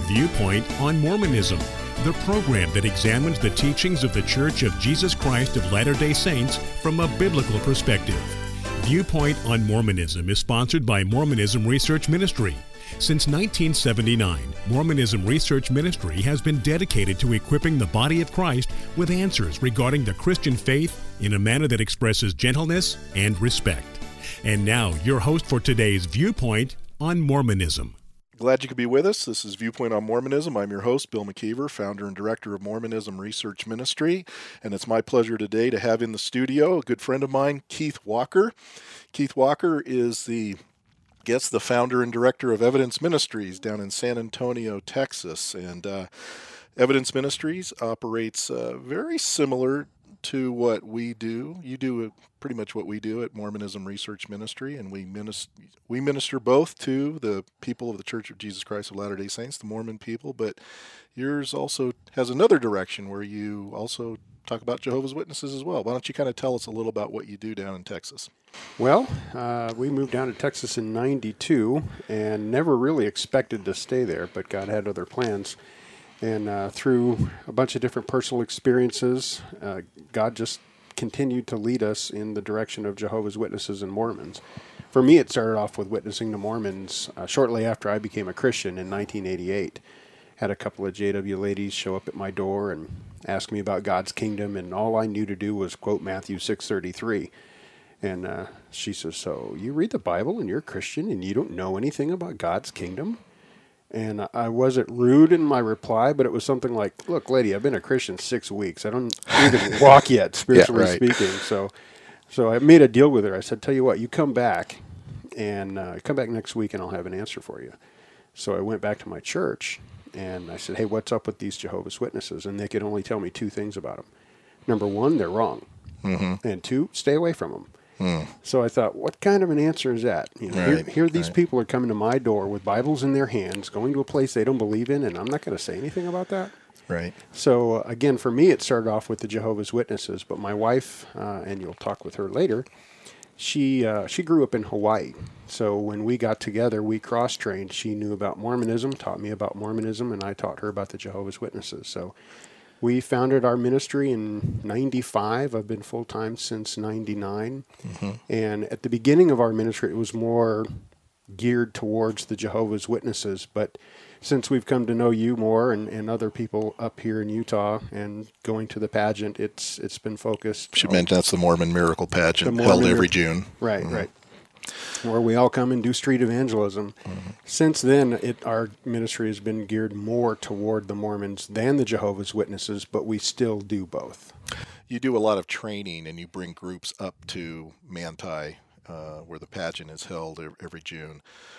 Viewpoint on Mormonism, the program that examines the teachings of the Church of Jesus Christ of Latter-day Saints from a biblical perspective. Viewpoint on Mormonism is sponsored by Mormonism Research Ministry. Since 1979, Mormonism Research Ministry has been dedicated to equipping the body of Christ with answers regarding the Christian faith in a manner that expresses gentleness and respect. And now, your host for today's Viewpoint on Mormonism. Glad you could be with us. This is Viewpoint on Mormonism. I'm your host, Bill McKeever, founder and director of Mormonism Research Ministry, and it's my pleasure today to have in the studio a good friend of mine, Keith Walker. Keith Walker is the founder and director of Evidence Ministries down in San Antonio, Texas, and Evidence Ministries operates very similar to what we do. You do pretty much what we do at Mormonism Research Ministry, and we minister both to the people of the Church of Jesus Christ of Latter-day Saints, the Mormon people, but yours also has another direction where you also talk about Jehovah's Witnesses as well. Why don't you kind of tell us a little about what you do down in Texas? Well, we moved down to Texas in '92 and never really expected to stay there, but God had other plans. And through a bunch of different personal experiences, God just continued to lead us in the direction of Jehovah's Witnesses and Mormons. For me, it started off with witnessing to Mormons shortly after I became a Christian in 1988. Had a couple of JW ladies show up at my door and ask me about God's kingdom, and all I knew to do was quote Matthew 6:33. And she says, "So you read the Bible and you're a Christian and you don't know anything about God's kingdom?" And I wasn't rude in my reply, but it was something like, "Look, lady, I've been a Christian 6 weeks. I don't even walk yet, spiritually speaking." So I made a deal with her. I said, "Tell you what, you come back and come back next week and I'll have an answer for you." So I went back to my church and I said, "Hey, what's up with these Jehovah's Witnesses?" And they could only tell me two things about them. Number one, they're wrong. Mm-hmm. And two, stay away from them. So I thought, what kind of an answer is that? You know, here these people are coming to my door with Bibles in their hands, going to a place they don't believe in, and I'm not going to say anything about that. Right. So again, for me, it started off with the Jehovah's Witnesses, but my wife, and you'll talk with her later, she grew up in Hawaii. So when we got together, we cross-trained. She knew about Mormonism, taught me about Mormonism, and I taught her about the Jehovah's Witnesses. So we founded our ministry in '95. I've been full-time since '99. Mm-hmm. And at the beginning of our ministry, it was more geared towards the Jehovah's Witnesses. But since we've come to know you more and other people up here in Utah and going to the pageant, it's been focused. Should mention that's the Mormon Miracle Pageant held every June. Right, right. Where we all come and do street evangelism. Mm-hmm. Since then, our ministry has been geared more toward the Mormons than the Jehovah's Witnesses, but we still do both. You do a lot of training, and you bring groups up to Manti, where the pageant is held every June.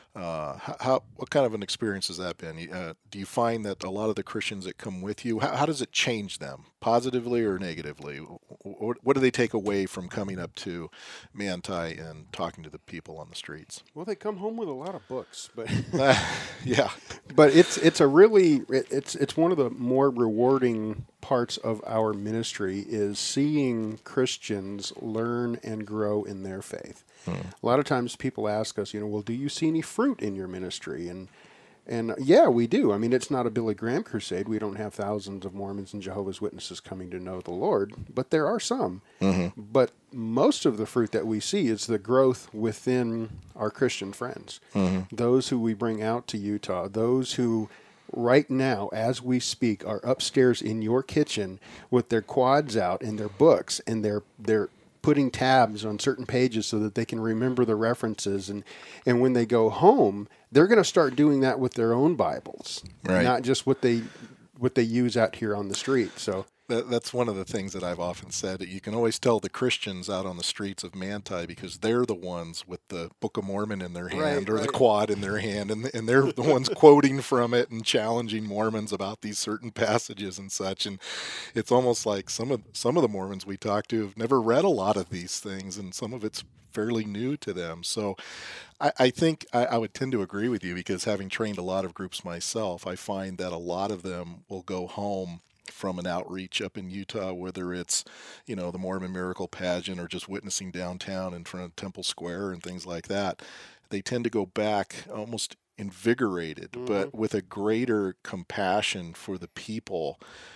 What kind of an experience has that been? Do you find that a lot of the Christians that come with you, how does it change them, positively or negatively? What do they take away from coming up to Manti and talking to the people on the streets? Well, they come home with a lot of books, but yeah. But it's one of the more rewarding parts of our ministry is seeing Christians learn and grow in their faith. A lot of times people ask us, well, do you see any fruit in your ministry? And yeah, we do. I mean, it's not a Billy Graham crusade. We don't have thousands of Mormons and Jehovah's Witnesses coming to know the Lord, but there are some. Mm-hmm. But most of the fruit that we see is the growth within our Christian friends, those who we bring out to Utah, those who right now, as we speak, are upstairs in your kitchen with their quads out and their books, and they're putting tabs on certain pages so that they can remember the references. And when they go home, they're going to start doing that with their own Bibles, not just what they use out here on the street. So that's one of the things that I've often said. You can always tell the Christians out on the streets of Manti because they're the ones with the Book of Mormon in their hand or the quad in their hand, and they're the ones quoting from it and challenging Mormons about these certain passages and such. And it's almost like some of the Mormons we talk to have never read a lot of these things, and some of it's fairly new to them. So I think I would tend to agree with you because having trained a lot of groups myself, I find that a lot of them will go home from an outreach up in Utah, whether it's, the Mormon Miracle Pageant or just witnessing downtown in front of Temple Square and things like that. They tend to go back almost invigorated, but with a greater compassion for the people.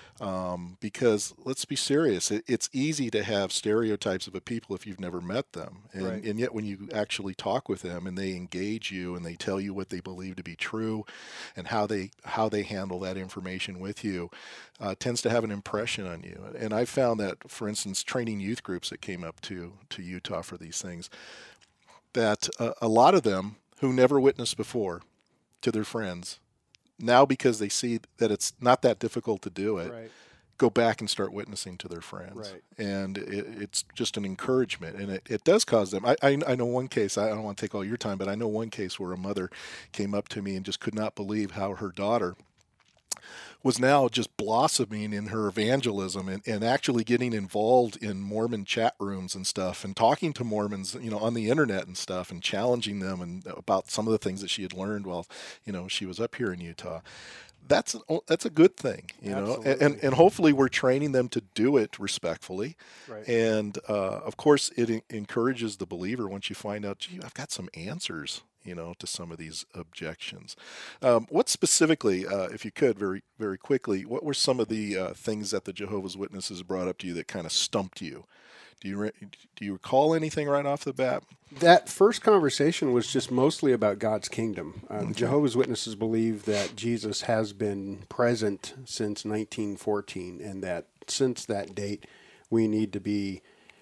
Because let's be serious, it's easy to have stereotypes of a people if you've never met them. And yet when you actually talk with them and they engage you and they tell you what they believe to be true and how they handle that information with you, tends to have an impression on you. And I found that, for instance, training youth groups that came up to Utah for these things, that a lot of them who never witnessed before to their friends, now because they see that it's not that difficult to do it, go back and start witnessing to their friends. And it's just an encouragement, and it does cause them. I know one case, I don't want to take all your time, but I know one case where a mother came up to me and just could not believe how her daughter was now just blossoming in her evangelism and actually getting involved in Mormon chat rooms and stuff and talking to Mormons, on the internet and stuff and challenging them and about some of the things that she had learned while, she was up here in Utah. That's a good thing, and hopefully we're training them to do it respectfully. And of course it encourages the believer once you find out, gee, I've got some answers, to some of these objections. What specifically, if you could, very, very quickly, what were some of the things that the Jehovah's Witnesses brought up to you that kind of stumped you? Do you recall anything right off the bat? That first conversation was just mostly about God's kingdom. The Jehovah's Witnesses believe that Jesus has been present since 1914, and that since that date, we need to be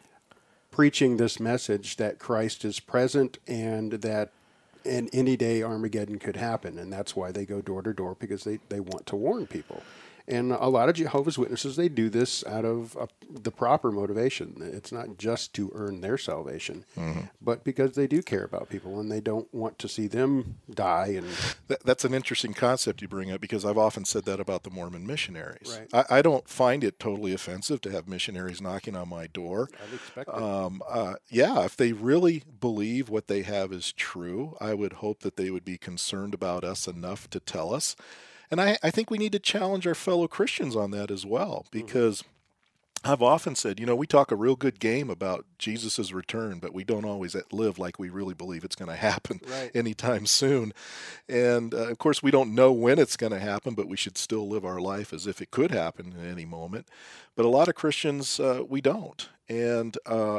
preaching this message that Christ is present and that in any day Armageddon could happen. And that's why they go door to door, because they want to warn people. And a lot of Jehovah's Witnesses, they do this out of the proper motivation. It's not just to earn their salvation, but because they do care about people and they don't want to see them die. And that's an interesting concept you bring up, because I've often said that about the Mormon missionaries. I don't find it totally offensive to have missionaries knocking on my door. I'd expect that. If they really believe what they have is true, I would hope that they would be concerned about us enough to tell us. And I think we need to challenge our fellow Christians on that as well, because I've often said, we talk a real good game about Jesus' return, but we don't always live like we really believe it's going to happen anytime soon. And, of course, we don't know when it's going to happen, but we should still live our life as if it could happen at any moment. But a lot of Christians, we don't. And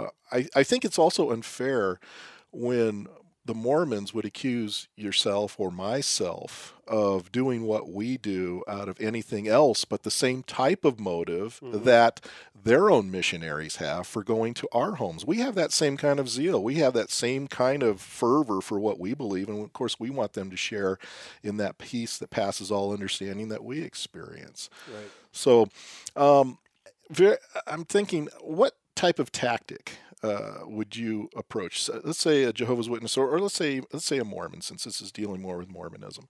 I think it's also unfair when the Mormons would accuse yourself or myself of doing what we do out of anything else but the same type of motive that their own missionaries have for going to our homes. We have that same kind of zeal. We have that same kind of fervor for what we believe. And of course, we want them to share in that peace that passes all understanding that we experience. So I'm thinking, what type of tactic would you approach? So let's say a Jehovah's Witness, or let's say a Mormon, since this is dealing more with Mormonism.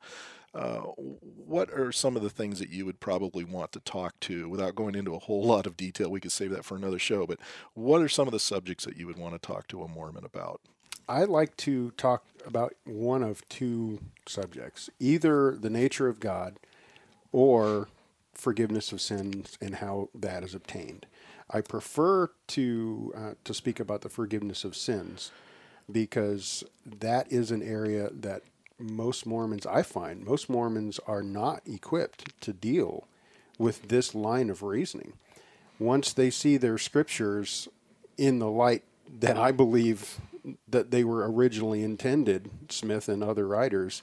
What are some of the things that you would probably want to talk to, without going into a whole lot of detail? We could save that for another show, but what are some of the subjects that you would want to talk to a Mormon about? I like to talk about one of two subjects, either the nature of God or forgiveness of sins and how that is obtained. I prefer to speak about the forgiveness of sins, because that is an area that most Mormons are not equipped to deal with this line of reasoning. Once they see their scriptures in the light that I believe that they were originally intended, Smith and other writers,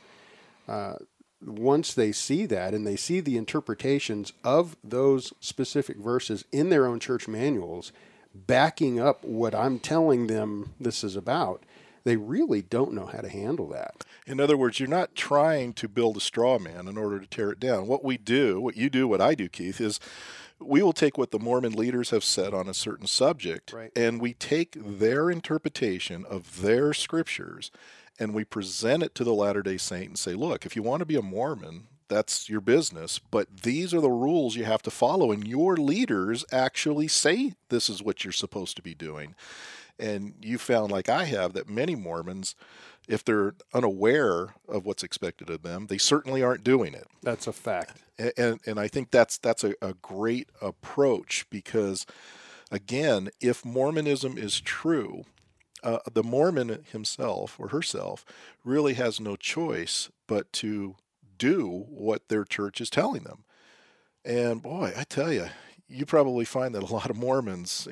once they see that and they see the interpretations of those specific verses in their own church manuals, backing up what I'm telling them this is about, they really don't know how to handle that. In other words, you're not trying to build a straw man in order to tear it down. What you do, what I do, Keith, is we will take what the Mormon leaders have said on a certain subject, and we take their interpretation of their scriptures and we present it to the Latter-day Saint and say, look, if you want to be a Mormon, that's your business, but these are the rules you have to follow, and your leaders actually say this is what you're supposed to be doing. And you found, like I have, that many Mormons, if they're unaware of what's expected of them, they certainly aren't doing it. That's a fact. And I think that's a great approach, because, again, if Mormonism is true, the Mormon himself or herself really has no choice but to do what their church is telling them. And boy, I tell you, you probably find that a lot of Mormons,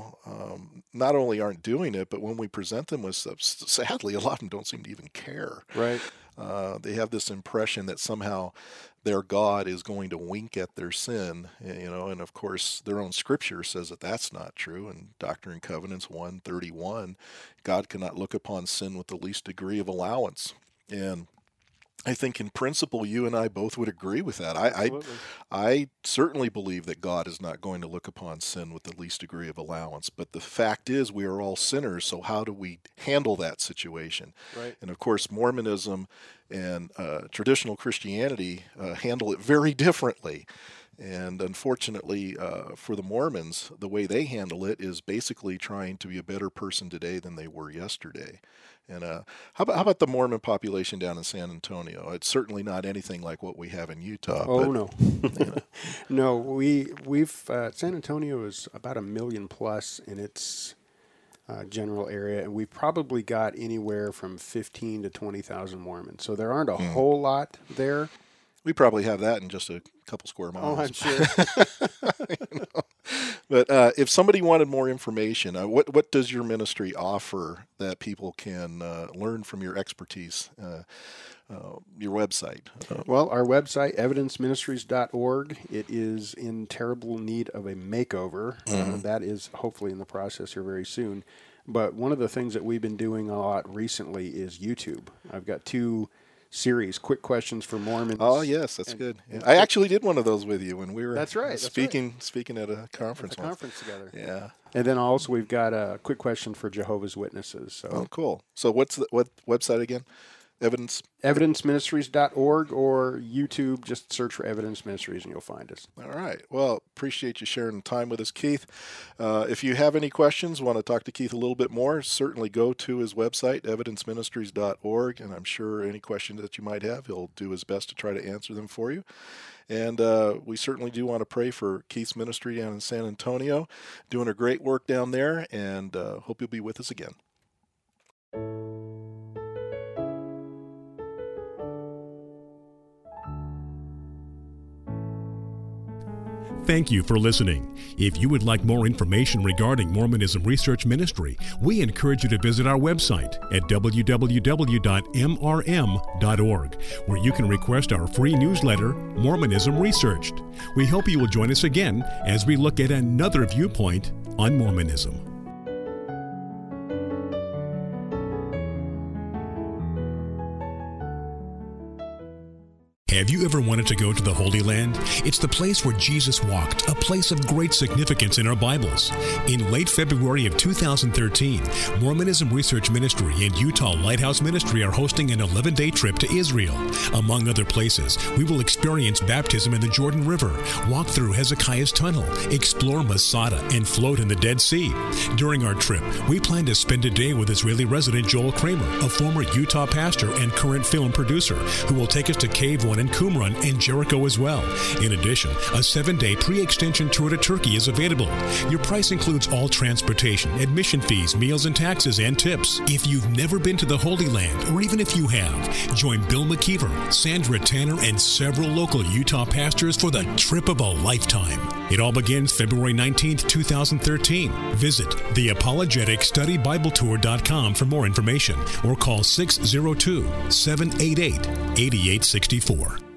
not only aren't doing it, but when we present them with stuff, sadly, a lot of them don't seem to even care. Right. They have this impression that somehow their God is going to wink at their sin, and of course their own scripture says that that's not true. In Doctrine and Covenants 1:31, God cannot look upon sin with the least degree of allowance. And I think in principle, you and I both would agree with that. I certainly believe that God is not going to look upon sin with the least degree of allowance. But the fact is, we are all sinners. So how do we handle that situation? Right. And of course, Mormonism and traditional Christianity handle it very differently. And unfortunately, for the Mormons, the way they handle it is basically trying to be a better person today than they were yesterday. And how about the Mormon population down in San Antonio? It's certainly not anything like what we have in Utah. Oh, no. No, we've San Antonio is about 1 million plus in its general area, and we've probably got anywhere from 15 to 20,000 Mormons. So there aren't a whole lot there. We probably have that in just a couple square miles. Oh, I'm sure. But if somebody wanted more information, what does your ministry offer that people can learn from your expertise? Your website. Well, our website, evidenceministries.org, it is in terrible need of a makeover. That is hopefully in the process here very soon. But one of the things that we've been doing a lot recently is YouTube. I've got 2 series, Quick Questions for Mormons. Oh, yes, that's good. Yeah. I actually did one of those with you when we were speaking at a conference. Together. Yeah. And then also we've got a Quick Question for Jehovah's Witnesses. So. Oh, cool. So what website again? Evidenceministries.org or YouTube. Just search for Evidence Ministries and you'll find us. All right. Well, appreciate you sharing time with us, Keith. If you have any questions, want to talk to Keith a little bit more, certainly go to his website, evidenceministries.org, and I'm sure any questions that you might have, he'll do his best to try to answer them for you. And we certainly do want to pray for Keith's ministry down in San Antonio, doing a great work down there, and hope you'll be with us again. Thank you for listening. If you would like more information regarding Mormonism Research Ministry, we encourage you to visit our website at www.mrm.org, where you can request our free newsletter, Mormonism Researched. We hope you will join us again as we look at another viewpoint on Mormonism. Have you ever wanted to go to the Holy Land? It's the place where Jesus walked, a place of great significance in our Bibles. In late February of 2013, Mormonism Research Ministry and Utah Lighthouse Ministry are hosting an 11-day trip to Israel. Among other places, we will experience baptism in the Jordan River, walk through Hezekiah's Tunnel, explore Masada, and float in the Dead Sea. During our trip, we plan to spend a day with Israeli resident Joel Kramer, a former Utah pastor and current film producer, who will take us to Cave One in Qumran and Jericho as well. In addition, a 7-day pre-extension tour to Turkey is available. Your price includes all transportation, admission fees, meals and taxes, and tips. If you've never been to the Holy Land, or even if you have, join Bill McKeever, Sandra Tanner, and several local Utah pastors for the trip of a lifetime. It all begins February 19th, 2013. Visit theapologeticstudybiblettour.com for more information or call 602-788-8864.